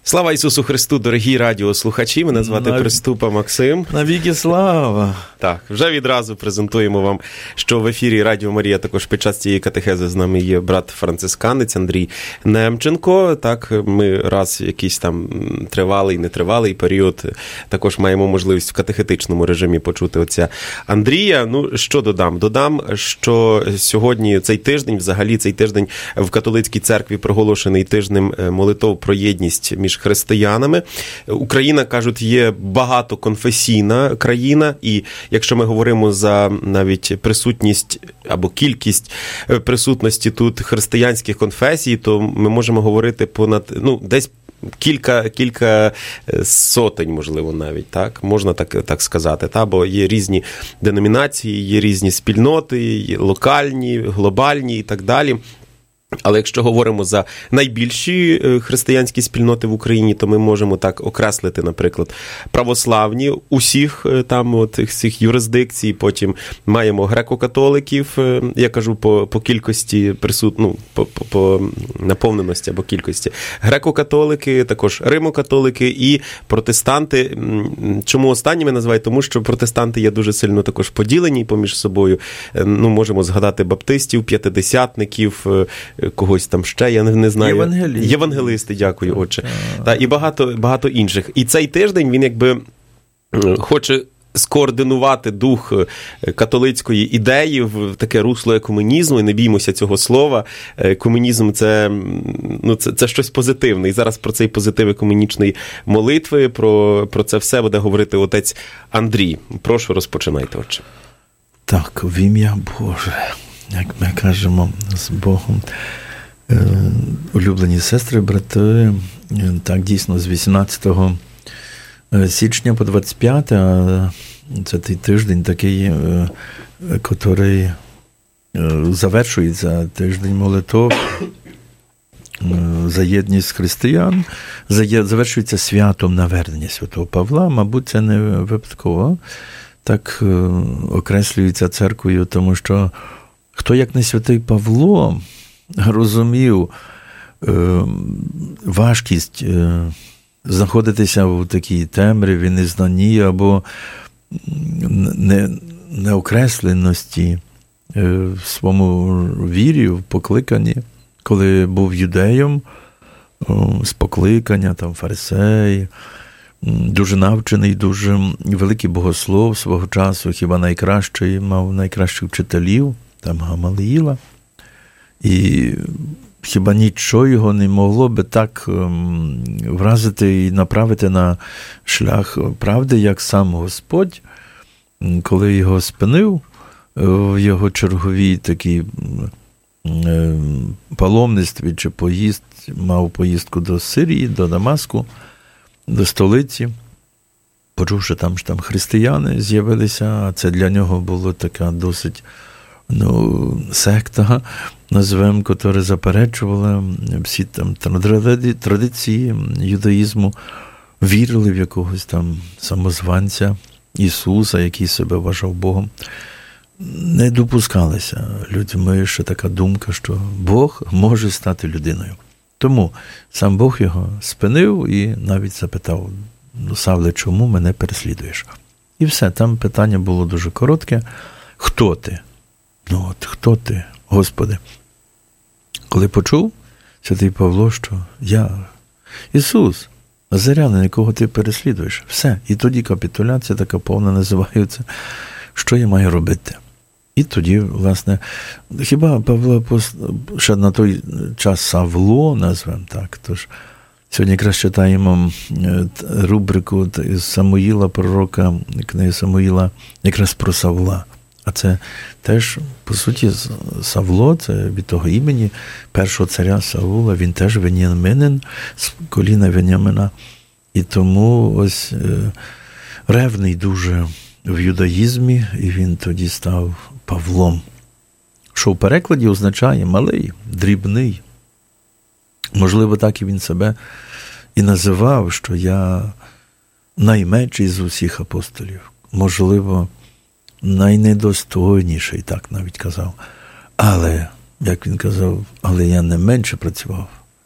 Слава Ісусу Христу, дорогі радіослухачі, мене звати Приступа Максим. Навіки слава! Так, вже відразу презентуємо вам, що в ефірі Радіо Марія також під час цієї катехези з нами є брат-францисканець Андрій Немченко. Так, ми раз якийсь там тривалий, нетривалий період також маємо можливість в катехетичному режимі почути отця Андрія. Ну, що додам? Додам, що сьогодні цей тиждень, взагалі цей тиждень в католицькій церкві проголошений тижнем молитов про єдність між християнами. Україна, кажуть, є багатоконфесійна країна, і якщо ми говоримо за навіть присутність або кількість присутності тут християнських конфесій, то ми можемо говорити понад, десь кілька сотень, можливо, навіть, так? Можна так сказати, та? Бо є різні деномінації, є різні спільноти, є локальні, глобальні і так далі. Але якщо говоримо за найбільші християнські спільноти в Україні, то ми можемо так окреслити, наприклад, православні усіх там цих юрисдикцій, потім маємо греко-католиків, я кажу по кількості по наповненості або кількості. Греко-католики, також римо-католики і протестанти. Чому останніми називають? Тому що протестанти є дуже сильно також поділені поміж собою. Можемо згадати баптистів, п'ятидесятників, когось там ще, я не знаю. Євангелисти, дякую, отче. І багато інших. І цей тиждень він якби хоче скоординувати дух католицької ідеї в таке русло екуменізму, і не біймося цього слова. Екуменізм – це щось позитивне. І зараз про цей позитив екуменічної молитви, про це все буде говорити отець Андрій. Прошу, розпочинайте, отче. Так, в ім'я Боже, як ми кажемо, з Богом. Улюблені сестри, брати, так, дійсно, з 18 січня по 25, це той тиждень такий, який завершується, тиждень молитов за єдність християн, завершується святом навернення святого Павла, мабуть, це не випадково, так окреслюється церквою, тому що хто, як не святий Павло, розумів важкість знаходитися в такій темряві, незнанні або неокресленості в своєму вірі, в покликанні, коли був юдеєм, з покликання, там, фарисей, дуже навчений, дуже великий богослов свого часу, хіба найкращий, мав найкращих вчителів, там Гамаліїла. І хіба нічого його не могло би так вразити і направити на шлях правди, як сам Господь, коли його спинив в його черговій такій паломництві чи мав поїздку до Сирії, до Дамаску, до столиці, почувши там, що там християни з'явилися, а це для нього було така досить секта, назвемо, яка заперечувала всі там традиції юдаїзму, вірили в якогось там самозванця Ісуса, який себе вважав Богом. Не допускалися людьми, що така думка, що Бог може стати людиною. Тому сам Бог його спинив і навіть запитав: Савле, чому мене переслідуєш? І все, там питання було дуже коротке. Хто ти? Хто ти, Господи? Коли почув святий Павло, що я Ісус, Назарянин, якого ти переслідуєш. Все. І тоді капітуляція така повна називається, що я маю робити. І тоді, власне, хіба Павло ще на той час Савло, назвемо так, тож сьогодні якраз читаємо рубрику з Самуїла, пророка, книги Самуїла, якраз про Савла. А це теж, по суті, Савло, це від того імені першого царя Саула, він теж веняминин, з коліна Венямина. І тому ось ревний дуже в юдаїзмі, і він тоді став Павлом, що в перекладі означає малий, дрібний. Можливо, так і він себе і називав, що я найменший з усіх апостолів. Можливо, найнедостойніший, так навіть казав. Але, як він казав, але я не менше працював.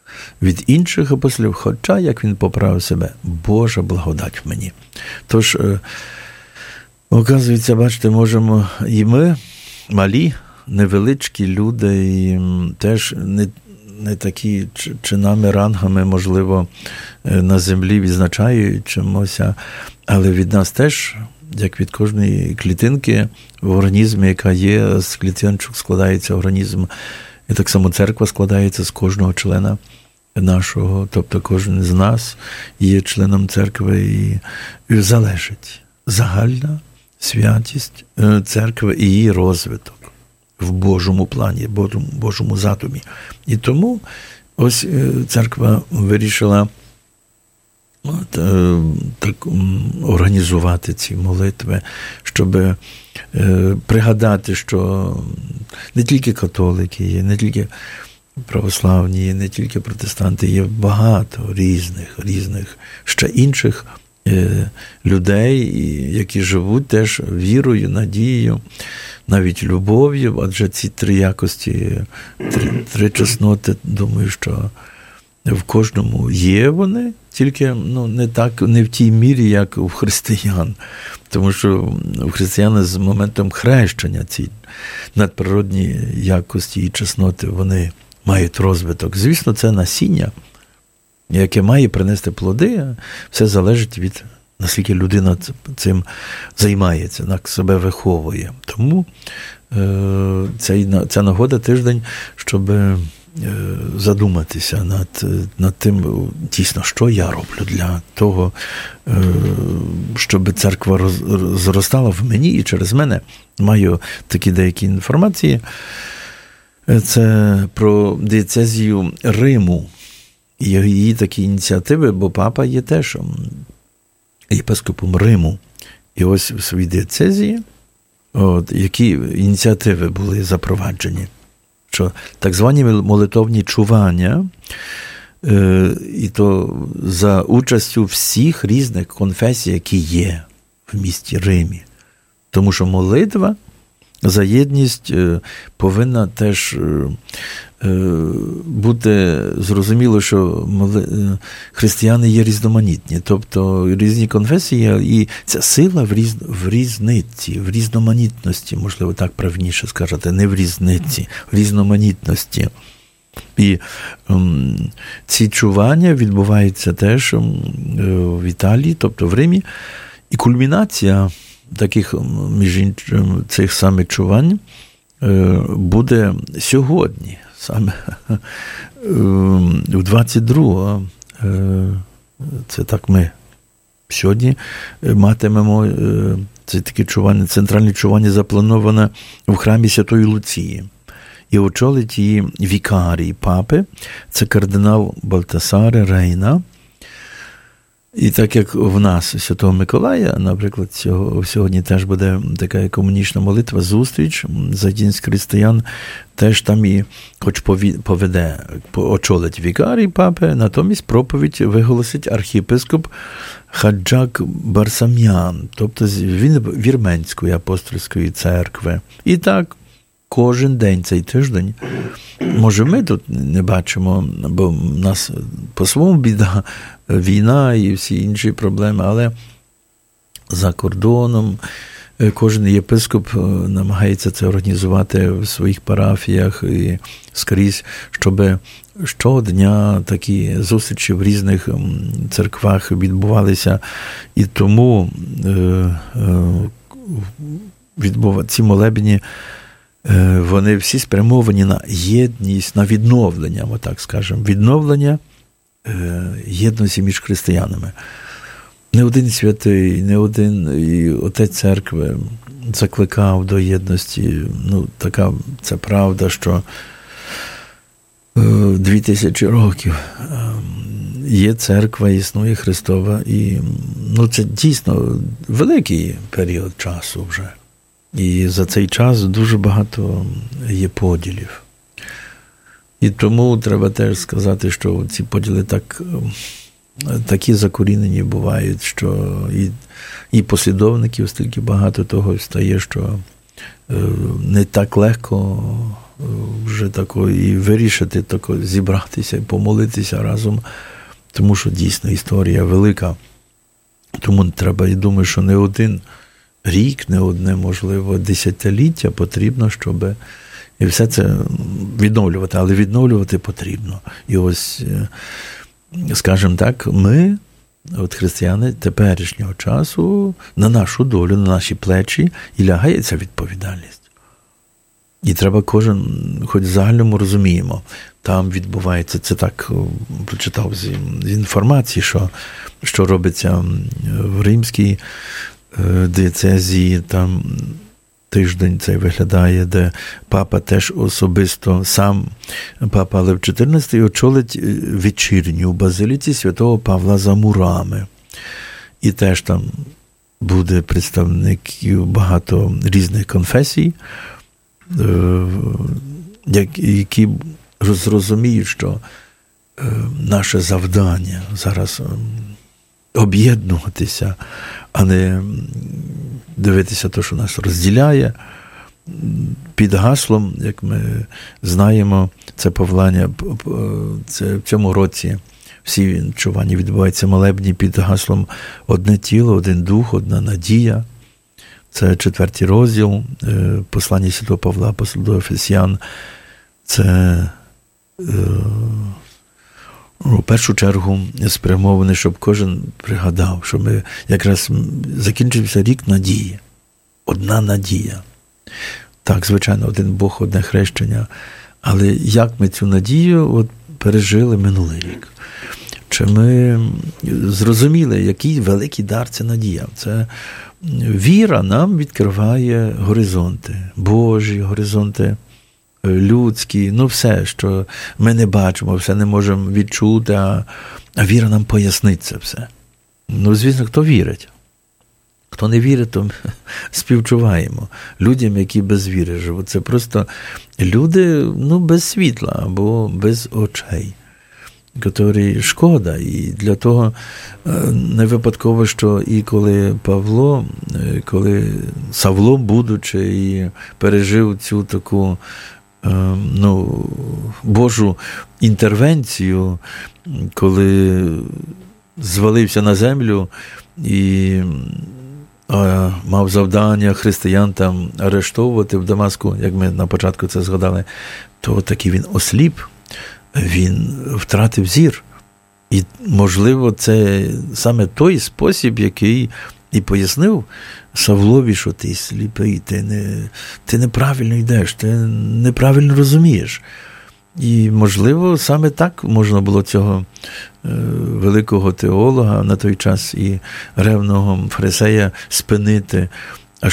від інших апостолів, хоча, як він поправив себе, Божа благодать в мені. Тож, оказується, бачите, можемо і ми, малі, невеличкі люди, і теж не такі чинами, рангами, можливо, на землі відзначають чимося, але від нас теж, як від кожної клітинки в організмі, яка є, з клітиночок складається організм, і так само церква складається з кожного члена нашого, тобто кожен з нас є членом церкви, і залежить загальна святість церкви і її розвиток в Божому плані, Божому задумі. І тому ось церква вирішила так організувати ці молитви, щоб пригадати, що не тільки католики є, не тільки православні є, не тільки протестанти, є багато різних ще інших людей, які живуть теж вірою, надією, навіть любов'ю, адже ці три якості, три чесноти, думаю, що в кожному є вони, тільки не в тій мірі, як у християн. Тому що у християн з моментом хрещення ці надприродні якості і чесноти, вони мають розвиток. Звісно, це насіння, яке має принести плоди, все залежить від, наскільки людина цим займається, як себе виховує. Тому ця нагода тиждень, щоб задуматися над тим, дійсно, що я роблю для того, щоб церква зростала в мені і через мене. Маю такі деякі інформації. Це про дієцезію Риму і її такі ініціативи, бо папа є теж єпископом Риму. І ось в своїй дієцезії, які ініціативи були запроваджені. Що так звані молитовні чування, і то за участю всіх різних конфесій, які є в місті Римі. Тому що молитва за єдність повинна теж бути зрозуміло, що християни є різноманітні, тобто різні конфесії, і ця сила в різниці, в різноманітності, можливо, так правильніше сказати, не в різниці, в різноманітності. І ці чування відбуваються теж в Італії, тобто в Римі, і кульмінація таких, між іншим, цих самих чувань буде сьогодні, саме у 22-го. Це так ми сьогодні матимемо це таке чування, центральне чування заплановане в храмі Святої Луції. І очолить її вікарій папи, це кардинал Балтасаре Рейна. І так як в нас Святого Миколая, наприклад, сьогодні теж буде така екуменічна молитва, зустріч за єдність християн, теж там і хоч очолить вікарій папи, натомість проповідь виголосить архієпископ Хаджак Барсам'ян, тобто він Вірменської апостольської церкви. І так, кожен день цей тиждень, може ми тут не бачимо, бо в нас по-своєму біда, війна і всі інші проблеми, але за кордоном кожен єпископ намагається це організувати в своїх парафіях і скрізь, щоб щодня такі зустрічі в різних церквах відбувалися. І тому ці молебні, вони всі спрямовані на єдність, на відновлення, отак скажемо, відновлення єдності між християнами. Не один святий, не один і отець церкви закликав до єдності. Така це правда, що 2000 років є церква, існує Христова, і це дійсно великий період часу вже. І за цей час дуже багато є поділів. І тому треба теж сказати, що ці поділи такі закорінені бувають, що і послідовників стільки багато того стає, що не так легко вже тако і вирішити, тако зібратися і помолитися разом, тому що дійсно історія велика. Тому треба, і думаю, що не один рік, не одне, можливо, десятиліття потрібно, щоб і все це відновлювати, але відновлювати потрібно. І ось, скажімо так, ми, от християни теперішнього часу, на нашу долю, на наші плечі і лягає ця відповідальність. І треба кожен, хоч в загальному розуміємо, там відбувається, це так прочитав з інформації, що робиться в Римській диєцезії, там тиждень цей виглядає, де папа теж особисто, сам папа Лев XIV очолить вечірню в базиліці святого Павла за мурами. І теж там буде представників багато різних конфесій, які зрозуміють, що наше завдання зараз об'єднуватися, а не дивитися те, що нас розділяє. Під гаслом, як ми знаємо, це Павлання, це в цьому році всі вінчування відбуваються молебні під гаслом «Одне тіло, один дух, одна надія». Це 4 розділ послання Святого Павла до Ефесян. Це в першу чергу спрямований, щоб кожен пригадав, що ми якраз закінчився рік надії. Одна надія. Так, звичайно, один Бог, одне хрещення. Але як ми цю надію пережили минулий рік? Чи ми зрозуміли, який великий дар це надія? Це віра нам відкриває горизонти, Божі горизонти, людські, все, що ми не бачимо, все не можемо відчути, а віра нам пояснить це все. Звісно, хто вірить. Хто не вірить, то співчуваємо людям, які без віри живуть. Це просто люди, без світла або без очей, котрі шкода. І для того не випадково, що і коли Савло, будучи, і пережив цю таку Божу інтервенцію, коли звалився на землю і мав завдання християн там арештовувати в Дамаску, як ми на початку це згадали, то таки він осліп, він втратив зір. І, можливо, це саме той спосіб, який і пояснив Савлові, що ти сліпий, ти неправильно йдеш, ти неправильно розумієш. І, можливо, саме так можна було цього великого теолога на той час і ревного фарисея спинити. Аж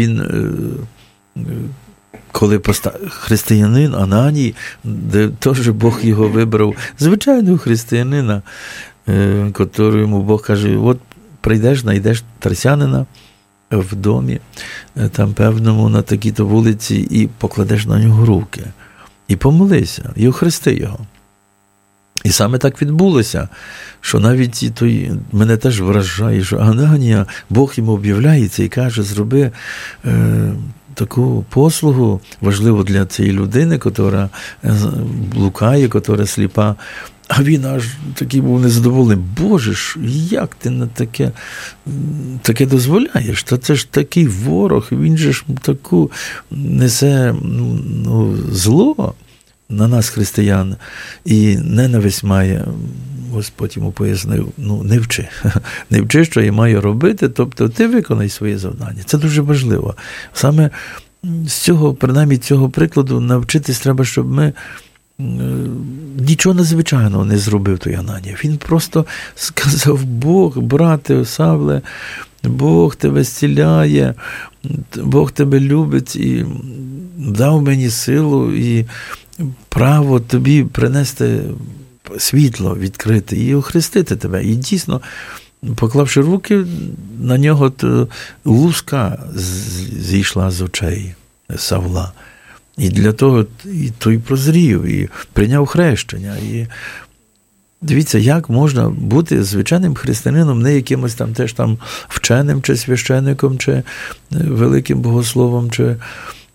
коли християнин Ананій, де теж Бог його вибрав, звичайного християнина, котрому Бог каже, от прийдеш, знайдеш тарсянина в домі, там певному на такій-то вулиці, і покладеш на нього руки. І помолися, і охрести його. І саме так відбулося, що навіть мене теж вражає, що Ананія, Бог йому об'являється і каже, зроби таку послугу важливу для цієї людини, яка блукає, яка сліпа. А він аж такий був незадоволений. Боже ж, як ти на таке дозволяєш? Та це ж такий ворог, він же ж таку несе зло на нас, християн, і ненависть має. Господь йому пояснив, не вчи. Не вчи, що я маю робити, тобто ти виконай своє завдання. Це дуже важливо. Саме з цього, принаймні цього прикладу, навчитись треба, щоб ми нічого надзвичайного не зробив той Ананія. Він просто сказав, Бог, брате Савле, Бог тебе зціляє, Бог тебе любить і дав мені силу і право тобі принести світло, відкрити і охрестити тебе. І дійсно, поклавши руки, на нього луска зійшла з очей Савла. І для того і той прозрів, і прийняв хрещення. І дивіться, як можна бути звичайним християнином, не якимось там теж там вченим, чи священником, чи великим богословом, чи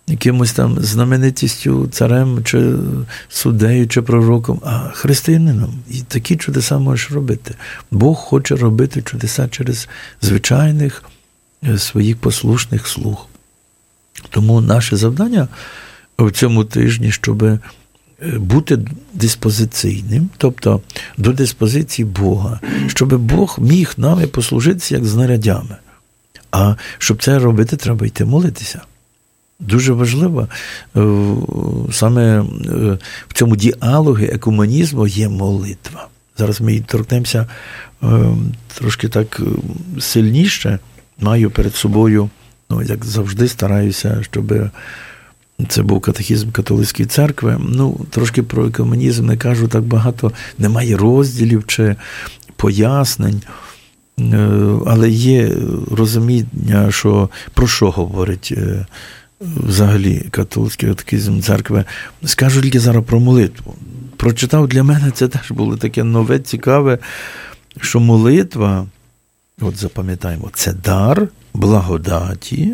якимось там знаменитістю, царем, чи суддею, чи пророком, а християнином. І такі чудеса можеш робити. Бог хоче робити чудеса через звичайних своїх послушних слуг. Тому наше завдання в цьому тижні, щоб бути диспозиційним, тобто до диспозиції Бога, щоб Бог міг нами послужитися як знарядями. А щоб це робити, треба йти молитися. Дуже важливо, саме в цьому діалогі екуменізму є молитва. Зараз ми торкнемося трошки так сильніше. Маю перед собою, як завжди, стараюся, щоб це був катехізм католицької церкви. Трошки про екуменізм не кажу так багато, немає розділів чи пояснень, але є розуміння, що про що говорить взагалі католицький катехізм церкви. Скажу тільки зараз про молитву. Прочитав, для мене це теж було таке нове, цікаве, що молитва, от запам'ятаємо, це дар благодаті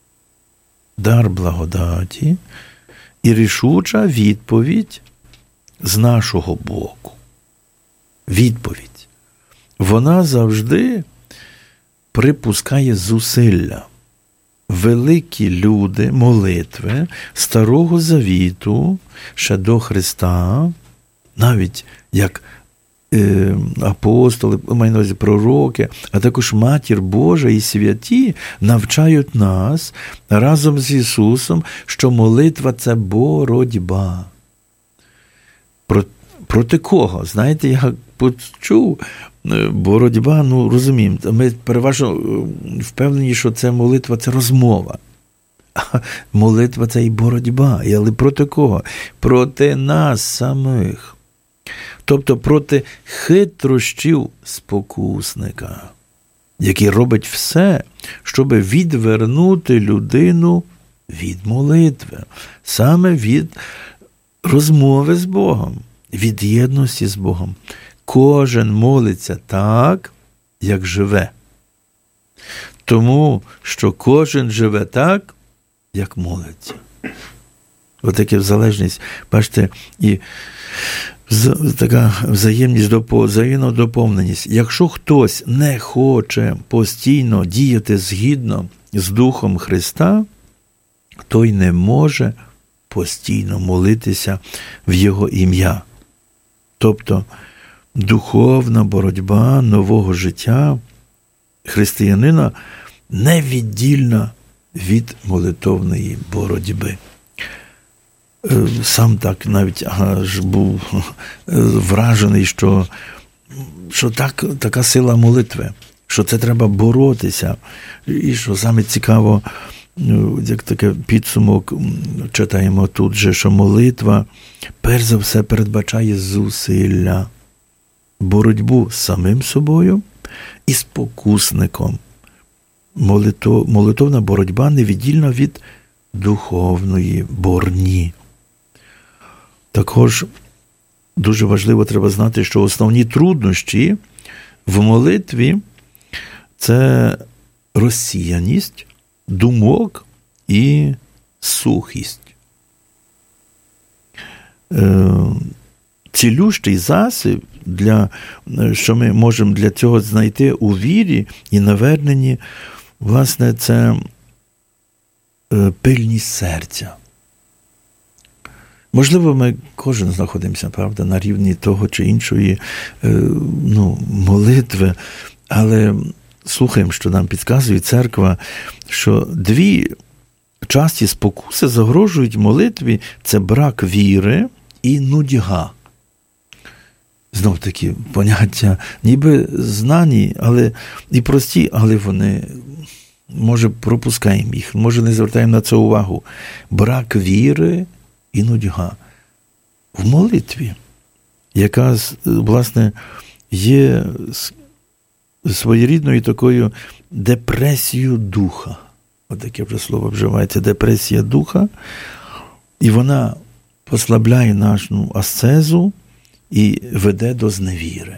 і рішуча відповідь з нашого боку. Відповідь. Вона завжди припускає зусилля. Великі люди молитви Старого Завіту ще до Христа, навіть як апостоли, маю на увазі пророки, а також Матір Божа і святі навчають нас разом з Ісусом, що молитва – це боротьба. Проти кого? Знаєте, я почув боротьба, розуміємо, ми переважно впевнені, що це молитва – це розмова. А молитва – це і боротьба. Але проти кого? Проти нас самих. Тобто проти хитрощів спокусника, який робить все, щоб відвернути людину від молитви, саме від розмови з Богом, від єдності з Богом. Кожен молиться так, як живе. Тому, що кожен живе так, як молиться. Ось така залежність, бачите, і така взаємна доповненість. Якщо хтось не хоче постійно діяти згідно з Духом Христа, той не може постійно молитися в Його ім'я. Тобто, духовна боротьба нового життя християнина невіддільна від молитовної боротьби. Сам так навіть аж був вражений, що така сила молитви, що це треба боротися. І що саме цікаво, як таке підсумок, читаємо тут же, що молитва перш за все передбачає зусилля, боротьбу з самим собою і з покусником. Молитовна боротьба невіддільна від духовної борні. Також дуже важливо треба знати, що основні труднощі в молитві – це розсіяність думок і сухість. Цілющий засіб, що ми можемо для цього знайти у вірі і наверненні, власне, це пильність серця. Можливо, ми кожен знаходимося, правда, на рівні того чи іншої молитви, але слухаємо, що нам підказує церква, що дві часті спокуси загрожують молитві – це брак віри і нудьга. Знов таки поняття ніби знані, але і прості, але вони, може, пропускаємо їх, може, не звертаємо на це увагу. Брак віри і нудьга в молитві, яка, власне, є своєрідною такою депресією духа. Ось таке вже слово вживається, депресія духа, і вона послабляє нашу асцезу і веде до зневіри.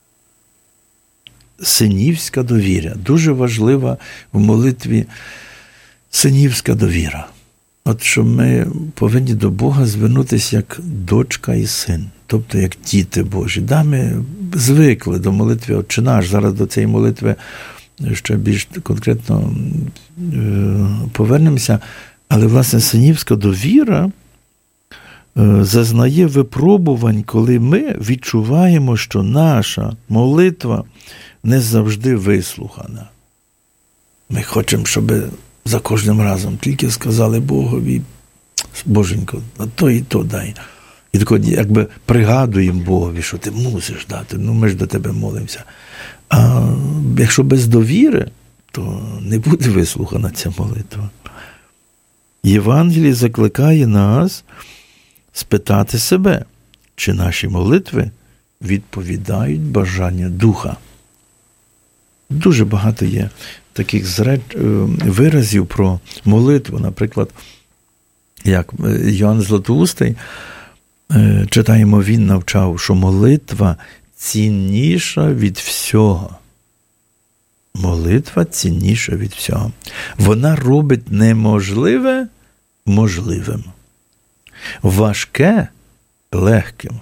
Синівська довіра. Дуже важлива в молитві синівська довіра. от що ми повинні до Бога звернутися як дочка і син, тобто як діти Божі. Да, ми звикли до молитви «Отче наш», зараз до цієї молитви ще більш конкретно повернемося, але, власне, синівська довіра зазнає випробувань, коли ми відчуваємо, що наша молитва не завжди вислухана. Ми хочемо, щоб за кожним разом тільки сказали Богові: Боженько, а то і то дай. І тако, якби пригадуємо Богові, що ти мусиш дати, ми ж до тебе молимося. А якщо без довіри, то не буде вислухана ця молитва. Євангеліє закликає нас спитати себе, чи наші молитви відповідають бажання Духа. Дуже багато є таких виразів про молитву. Наприклад, як Йоанн Златоустий, читаємо, він навчав, що молитва цінніша від всього. Молитва цінніша від всього. Вона робить неможливе можливим. Важке легким.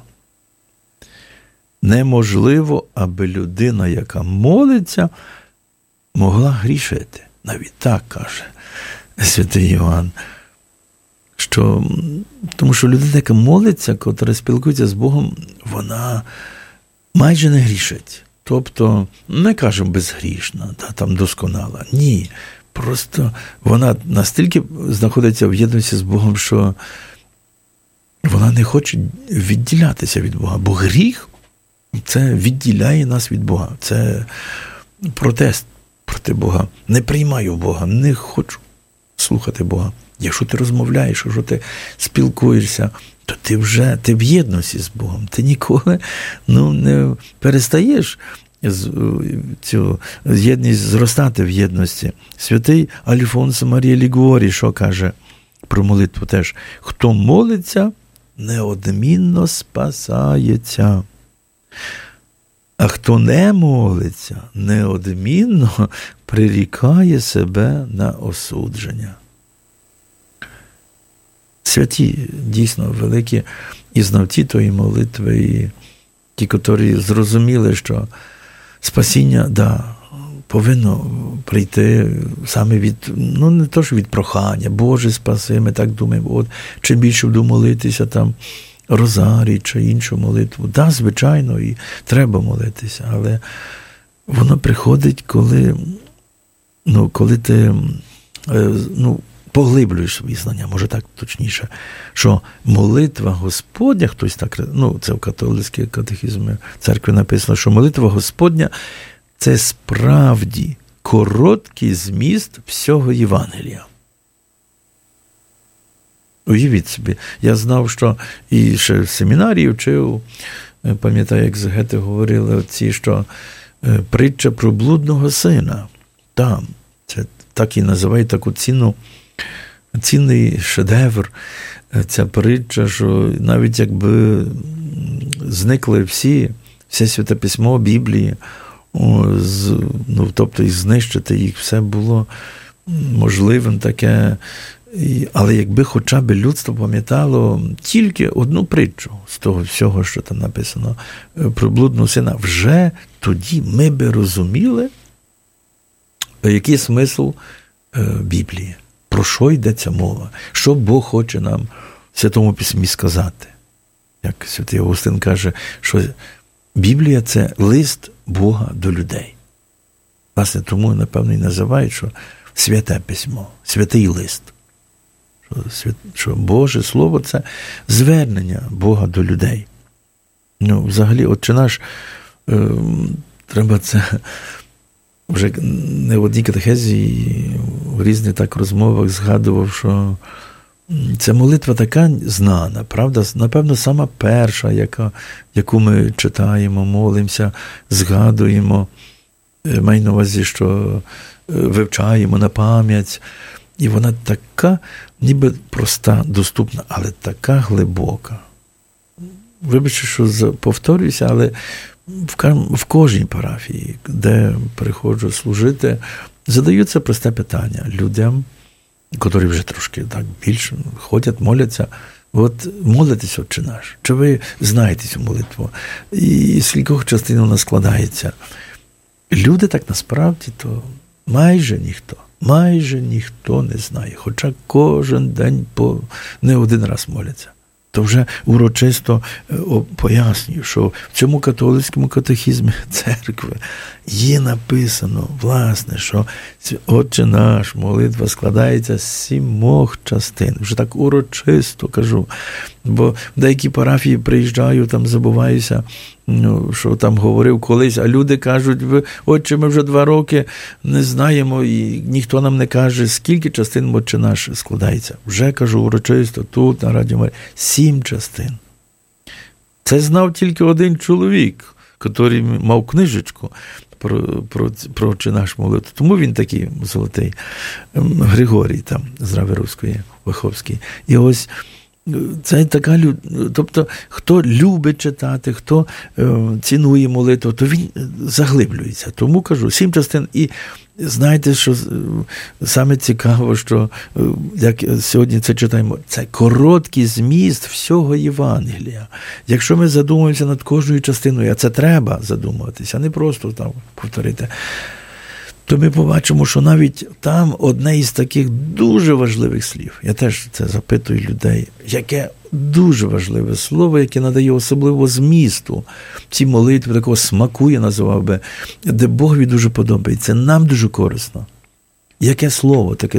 Неможливо, аби людина, яка молиться, могла грішити. Навіть так каже святий Йоанн. Тому що людина, яка молиться, котра спілкується з Богом, вона майже не грішить. Тобто, не кажемо безгрішна, там досконала. Ні. Просто вона настільки знаходиться в єдності з Богом, що вона не хоче відділятися від Бога. Бо гріх – це відділяє нас від Бога. Це протест проти Бога. Не приймаю Бога, не хочу слухати Бога. Якщо ти розмовляєш, якщо ти спілкуєшся, то ти в єдності з Богом. Ти ніколи не перестаєш цю єдність зростати в єдності. Святий Альфонсо Марія Лігуорі, що каже про молитву теж: хто молиться, неодмінно спасається. А хто не молиться, неодмінно прирікає себе на осудження. Святі, дійсно, великі і знавці тої молитви, і ті, котрі зрозуміли, що спасіння, повинно прийти саме від, не то, що від прохання, Боже, спаси, ми так думаємо, чим більше буду молитися, там, розарій чи іншу молитву. Звичайно, і треба молитися, але воно приходить, коли ти, поглиблюєш свої знання, може так точніше, що молитва Господня, хтось так, це в католицькій катехізмі церкви написано, що молитва Господня – це справді короткий зміст всього Євангелія. Уявіть собі, я знав, що і ще в семінарії вчив, пам'ятаю, як з Гете говорили отці, що притча про блудного сина, там, це так і називають таку цінний шедевр, ця притча, що навіть якби зникли все Святе Письмо, Біблії, тобто і знищити їх, все було можливим таке. Але якби хоча б людство пам'ятало тільки одну притчу з того всього, що там написано про блудного сина, вже тоді ми би розуміли, який смисл Біблії, про що йдеться мова, що Бог хоче нам в Святому Письмі сказати. Як святий Августин каже, що Біблія – це лист Бога до людей. Власне, тому, напевно, і називають, що Святе Письмо, святий лист. Що Боже Слово – це звернення Бога до людей. Взагалі, Отче наш, треба це вже не в одній катехезі, в різних так розмовах згадував, що ця молитва така знана, правда? Напевно, сама перша, яку ми читаємо, молимося, згадуємо, маю на увазі, що вивчаємо на пам'ять. І вона така, ніби проста, доступна, але така глибока. Вибачте, що повторююся, але в кожній парафії, де приходжу служити, задаються просте питання людям, котрі вже трошки так більше ходять, моляться. От молитесь, Отче наш. Чи ви знаєте цю молитву? І з кількох частин вона складається. Люди так насправді то майже ніхто не знає. Хоча кожен день не один раз моляться. То вже урочисто пояснюю, що в цьому католицькому катехізмі церкви є написано, власне, що Отче наш, молитва складається з 7 частин. Вже так урочисто кажу. Бо в деякі парафії приїжджаю, там забуваюся, що там говорив колись, а люди кажуть, Отче, ми вже 2 роки не знаємо, і ніхто нам не каже, скільки частин Отче наш складається. Вже кажу урочисто, тут, на Радіо Марія, 7 частин. Це знав тільки один чоловік, який мав книжечку про Отче наш молитву. Тому він такий золотий, Григорій там, з Рави-Руської, Виховський. І ось це така тобто, хто любить читати, хто цінує молитву, то він заглиблюється. Тому кажу, 7 частин. І знаєте, що саме цікаво, що як сьогодні це читаємо, це короткий зміст всього Євангелія. Якщо ми задумуємося над кожною частиною, а це треба задумуватися, а не просто там повторити, то ми побачимо, що навіть там одне із таких дуже важливих слів. Я теж це запитую людей, яке дуже важливе слово, яке надає особливо змісту цій молитві, такого смаку, я називав би, де Богові дуже подобається, нам дуже корисно. Яке слово, таке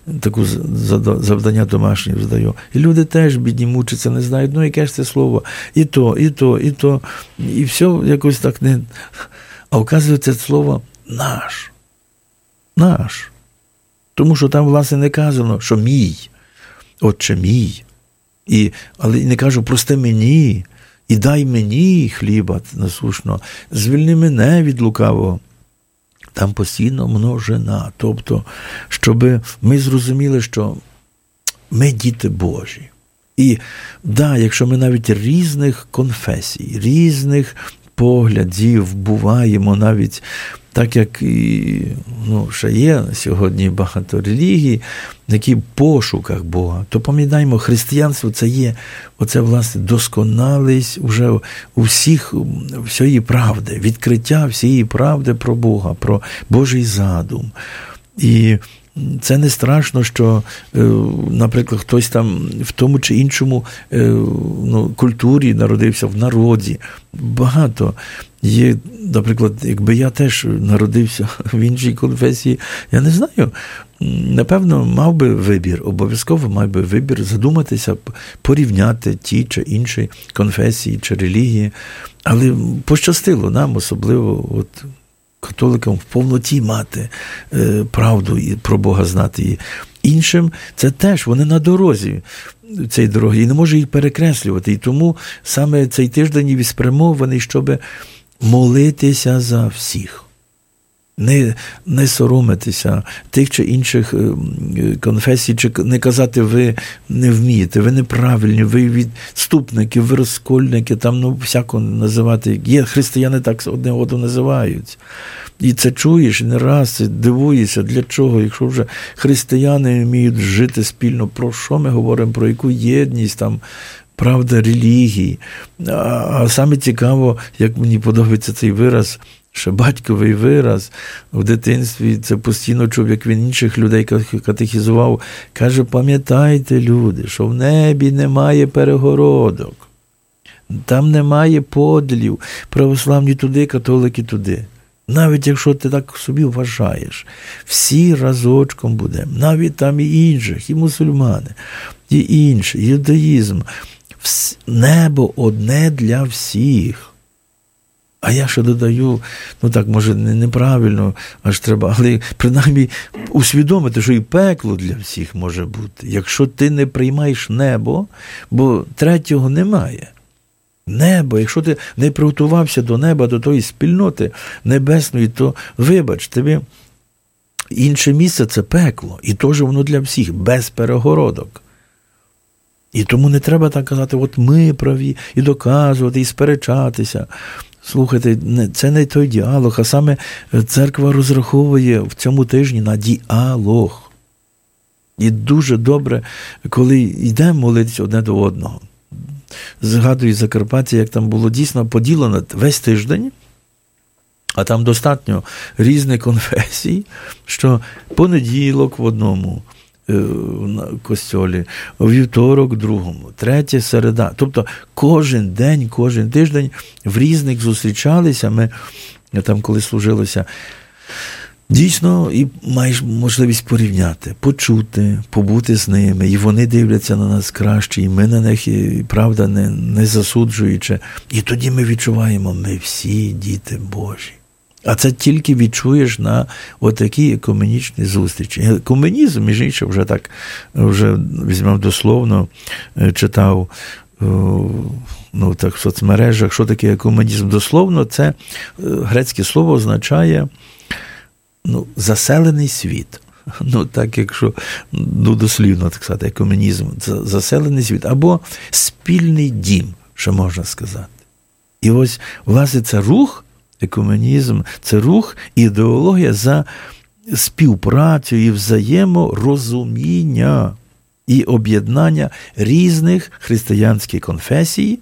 завдання домашнє задаю. І люди теж бідні мучаться, не знають, яке ж це слово. І то. І все якось так не... А оказується, це слово «наш». Наш. Тому що там, власне, не казано, що мій, Отче мій. Але не кажу, прости мені, і дай мені хліба насушного, звільни мене від лукавого. Там постійно множина. Тобто, щоб ми зрозуміли, що ми діти Божі. І, якщо ми навіть різних конфесій, різних поглядів буваємо навіть так, як і, ще є сьогодні багато релігій, які в пошуках Бога, то пам'ятаємо, християнство це є, власне, досконалість вже у всієї правди, відкриття всієї правди про Бога, про Божий задум. І це не страшно, що, наприклад, хтось там в тому чи іншому культурі народився, в народі. Багато є, наприклад, якби я теж народився в іншій конфесії, я не знаю, напевно, мав би вибір, обов'язково мав би вибір задуматися, порівняти ті чи інші конфесії чи релігії. Але пощастило нам, особливо, католикам в повноті мати правду і про Бога знати її. Іншим це теж, вони на дорозі цієї дороги, і не може їх перекреслювати. І тому саме цей тиждень і спрямований, щоб молитися за всіх. Не соромитися тих чи інших конфесій, чи не казати, ви не вмієте, ви неправильні, ви відступники, ви розкольники, там, всяко називати. Є християни так одне одного називають. І це чуєш, і не раз, і дивуєшся, для чого, якщо вже християни вміють жити спільно, про що ми говоримо, про яку єдність, там, правда, релігії. А саме цікаво, як мені подобається цей вираз, ще батьковий вираз в дитинстві, це постійно чув, як він інших людей катехізував, каже, пам'ятайте, люди, що в небі немає перегородок, там немає поділів, православні туди, католики туди. Навіть якщо ти так собі вважаєш, всі разочком будемо, навіть там і інших, і мусульмани, і інші, і юдаїзм. Небо одне для всіх. А я ще додаю, може неправильно, аж треба, але принаймні усвідомити, що і пекло для всіх може бути. Якщо ти не приймаєш небо, бо третього немає. Небо, якщо ти не приготувався до неба, до тої спільноти небесної, то, вибач, тобі інше місце – це пекло. І теж воно для всіх, без перегородок. І тому не треба так казати, от ми праві, і доказувати, і сперечатися. Слухайте, це не той діалог, а саме церква розраховує в цьому тижні на діалог. І дуже добре, коли йдемо молитися одне до одного. Згадую Закарпаття, як там було дійсно поділено весь тиждень, а там достатньо різних конфесій, що понеділок в одному костьолі, вівторок в другому, третє середа. Тобто кожен день, кожен тиждень в різних зустрічалися. Ми там, коли служилося, дійсно, і маєш можливість порівняти, почути, побути з ними, і вони дивляться на нас краще, і ми на них, і, правда, не засуджуючи. І тоді ми відчуваємо, ми всі діти Божі. А це тільки відчуєш на отакій екуменічній зустрічі. Екуменізм, між іншим, вже візьмемо дословно, читав так, в соцмережах, що таке екуменізм. Дословно, це грецьке слово означає заселений світ. Так, якщо дослівно, так сказати, екуменізм, це заселений світ, або спільний дім, що можна сказати. І ось, власне, це рух, екуменізм, це рух, ідеологія за співпрацю і взаєморозуміння і об'єднання різних християнських конфесій,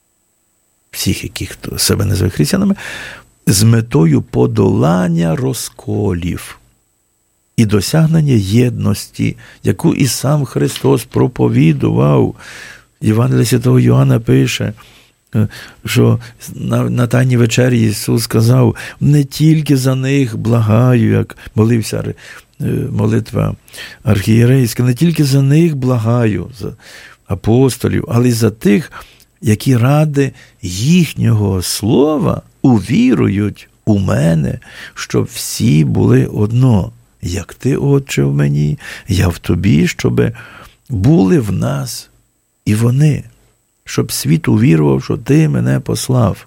всіх, які себе називають християнами, з метою подолання розколів і досягнення єдності, яку і сам Христос проповідував. Євангеліє Святого Йоанна пише, що на Тайній вечері Ісус сказав, не тільки за них благаю, як молився молитва архієрейська, не тільки за них благаю, за апостолів, але й за тих, які ради їхнього слова увірують у мене, щоб всі були одно, як ти, Отче, в мені, я в тобі, щоб були в нас і вони, щоб світ увірував, що ти мене послав.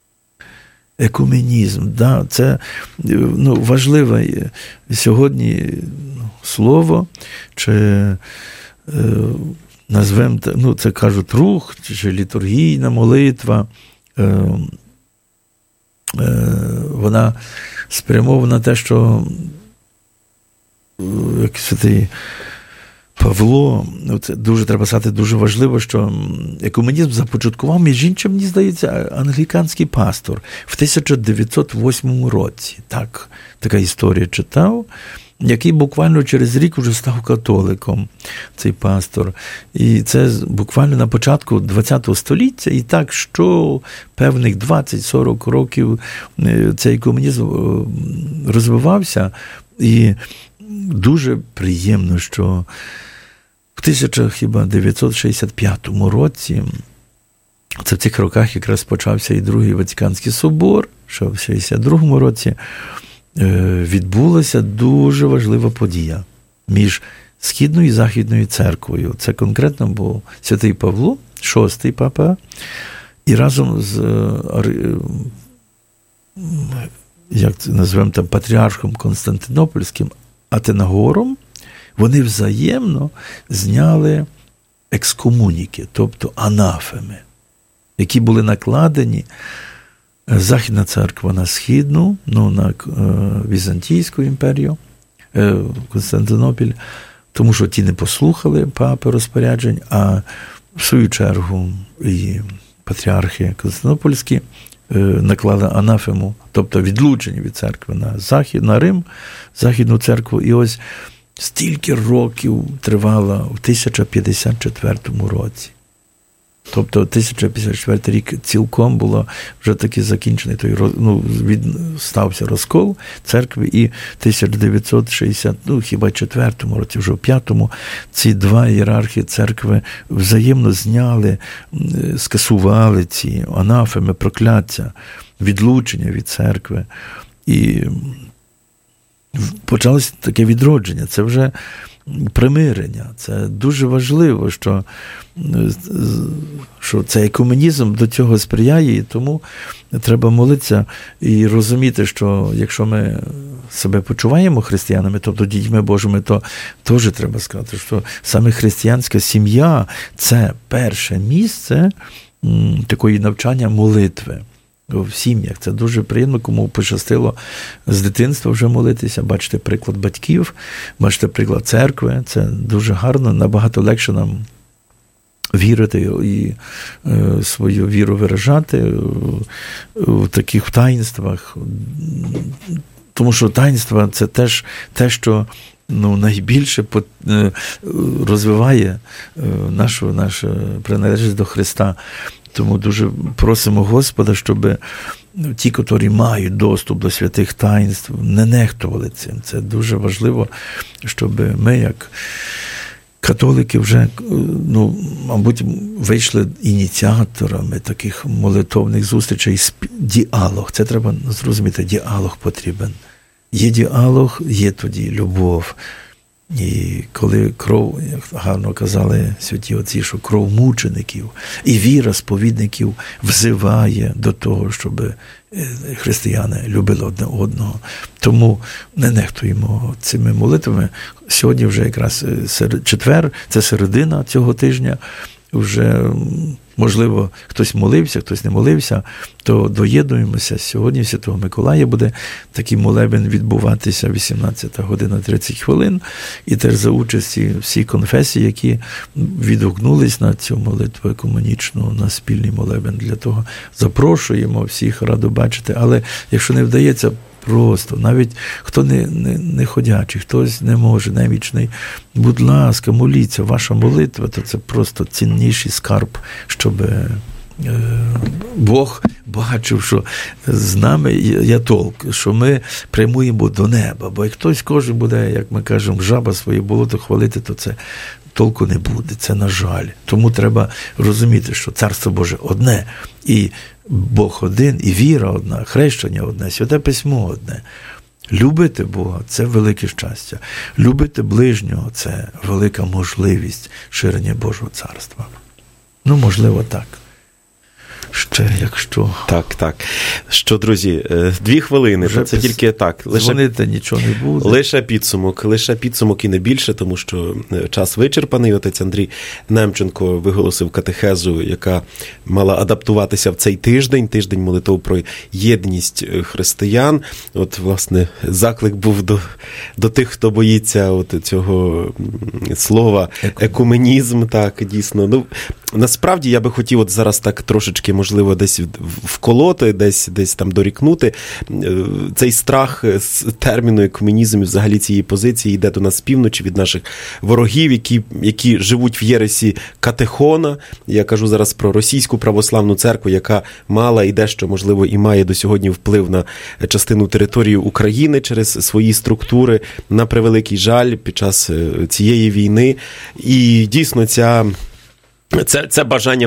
Екуменізм, це важливе сьогодні слово, чи назвемо, це кажуть рух, чи літургійна молитва, вона спрямована на те, що як святий Павло, це дуже треба сказати, дуже важливо, що екуменізм започаткував, між іншим, мені здається, англіканський пастор в 1908 році. Така історія читав, який буквально через рік вже став католиком, цей пастор. І це буквально на початку ХХ століття, і так, що певних 20-40 років цей екуменізм розвивався, і дуже приємно, що в 1965 році, це в цих роках якраз почався і Другий Ватиканський собор, що в 1962 році відбулася дуже важлива подія між Східною і Західною церквою. Це конкретно був святий Павло, шостий папа, і разом з, як це назвемо там, патріархом Константинопольським Атенагором, вони взаємно зняли екскомуніки, тобто анафеми, які були накладені Західна церква на Східну, на Візантійську імперію, Константинопіль, тому що ті не послухали папи розпоряджень, а в свою чергу і патріархи Константинопольські наклали анафему, тобто відлучені від церкви на Рим, Західну церкву. І ось стільки років тривала в 1054 році. Тобто 1054 рік цілком було вже таки закінчений стався розкол церкви, і в 1960, хіба 4-му році, вже в 5-му, ці два ієрархи церкви взаємно зняли, скасували ці анафеми, прокляття, відлучення від церкви. І почалося таке відродження. Це вже примирення. Це дуже важливо, що цей екуменізм до цього сприяє, і тому треба молитися і розуміти, що якщо ми себе почуваємо християнами, тобто дітьми Божими, то теж треба сказати, що саме християнська сім'я – це перше місце такої навчання молитви. в сім'ях. Це дуже приємно, кому пощастило з дитинства вже молитися. Бачите приклад батьків, бачите приклад церкви. Це дуже гарно, набагато легше нам вірити і свою віру виражати в таких таїнствах. Тому що таїнства – це теж те, що найбільше розвиває нашу приналежність до Христа. Тому дуже просимо Господа, щоб ті, котрі мають доступ до святих таїнств, не нехтували цим. Це дуже важливо, щоб ми, як католики, вже, мабуть, вийшли ініціаторами таких молитовних зустрічей. Діалог. Це треба зрозуміти, діалог потрібен. Є діалог, є тоді любов. І коли кров, як гарно казали святі отці, що кров мучеників і віра сповідників взиває до того, щоб християни любили одне одного. Тому не нехтуємо цими молитвами. Сьогодні вже якраз четвер, це середина цього тижня. Вже, можливо, хтось молився, хтось не молився, то доєднуємося. Сьогодні Святого Миколая буде такий молебен відбуватися 18 година 30 хвилин. І теж за участі всі конфесії, які відгукнулись на цю молитву екуменічну, на спільний молебен. Для того запрошуємо всіх, радо бачити. Але якщо не вдається, просто, навіть хто не ходячий, хтось не може, немічний, будь ласка, моліться, ваша молитва, то це просто цінніший скарб, щоб Бог бачив, що з нами є толк, що ми прямуємо до неба, бо як хтось кожен буде, як ми кажемо, жаба своє болото хвалити, то це толку не буде, це на жаль. Тому треба розуміти, що Царство Боже одне, і Бог один, і віра одна, хрещення одне, Святе Письмо одне. Любити Бога – це велике щастя. Любити ближнього – це велика можливість ширення Божого Царства. Можливо, так. Ще, якщо... Так. Що, друзі, 2 хвилини, вже це тільки так. Дзвонити нічого не буде. Лише підсумок і не більше, тому що час вичерпаний. Отець Андрій Немченко виголосив катехезу, яка мала адаптуватися в цей тиждень молитов про єдність християн. От, власне, заклик був до тих, хто боїться цього слова екуменізм, так, дійсно. Насправді, я би хотів от зараз так трошечки, можливо, десь вколоти, десь там дорікнути. Цей страх з терміну екуменізм і взагалі цієї позиції йде до нас з півночі від наших ворогів, які живуть в єресі катехона. Я кажу зараз про російську православну церкву, яка мала і дещо, можливо, і має до сьогодні вплив на частину території України через свої структури, на превеликий жаль, під час цієї війни. І дійсно це бажання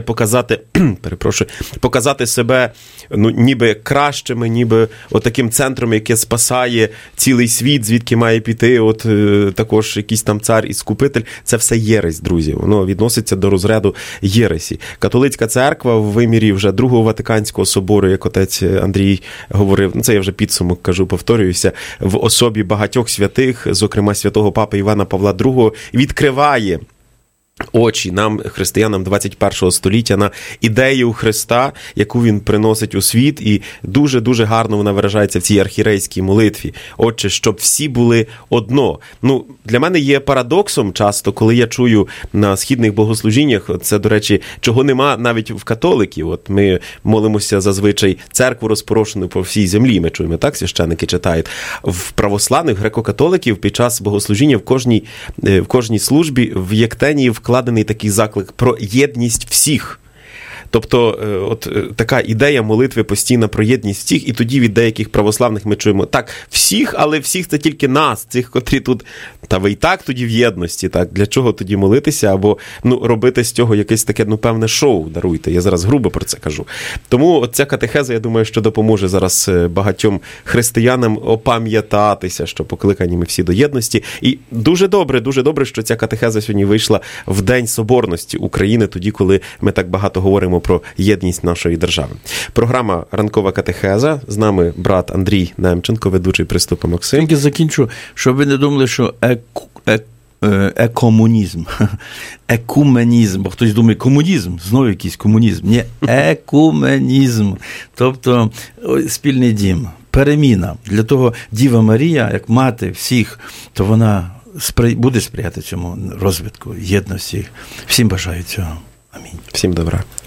показати себе, ніби кращими, ніби отаким центром, яке спасає цілий світ, звідки має піти також якийсь там цар і скупитель. Це все єресь, друзі. Воно відноситься до розряду єресі. Католицька церква в вимірі вже Другого Ватиканського собору, як отець Андрій говорив, це я вже підсумок кажу, повторююся, в особі багатьох святих, зокрема святого папи Івана Павла II, відкриває очі нам, християнам 21 століття, на ідею Христа, яку він приносить у світ, і дуже-дуже гарно вона виражається в цій архірейській молитві. Отче, щоб всі були одно. Для мене є парадоксом часто, коли я чую на східних богослужіннях, це, до речі, чого нема навіть в католиків. От ми молимося зазвичай церкву розпорошену по всій землі, ми чуємо, так, священники читають. В православних греко-католиків під час богослужіння в кожній службі в єктенії вкладений такий заклик про єдність всіх. Тобто, така ідея молитви постійно про єдність всіх, і тоді від деяких православних ми чуємо, так, всіх, але всіх це тільки нас, цих, котрі тут, та ви і так тоді в єдності, так, для чого тоді молитися, або, робити з цього якесь таке, певне шоу, даруйте, я зараз грубо про це кажу. Тому ця катехеза, я думаю, що допоможе зараз багатьом християнам опам'ятатися, що покликані ми всі до єдності. І дуже добре, що ця катехеза сьогодні вийшла в День Соборності України, тоді, коли ми так багато говоримо про єдність нашої держави. Програма «Ранкова катехеза». З нами брат Андрій Немченко, ведучий Приступа Максим. Тільки закінчу, щоб ви не думали, що екомунізм, екуменізм, бо хтось думає, комунізм, знову якийсь комунізм. Ні, екуменізм, тобто спільний дім, переміна. Для того Діва Марія, як мати всіх, то вона буде сприяти цьому розвитку, єдності. Всім бажаю цього. Амінь. Всім добра.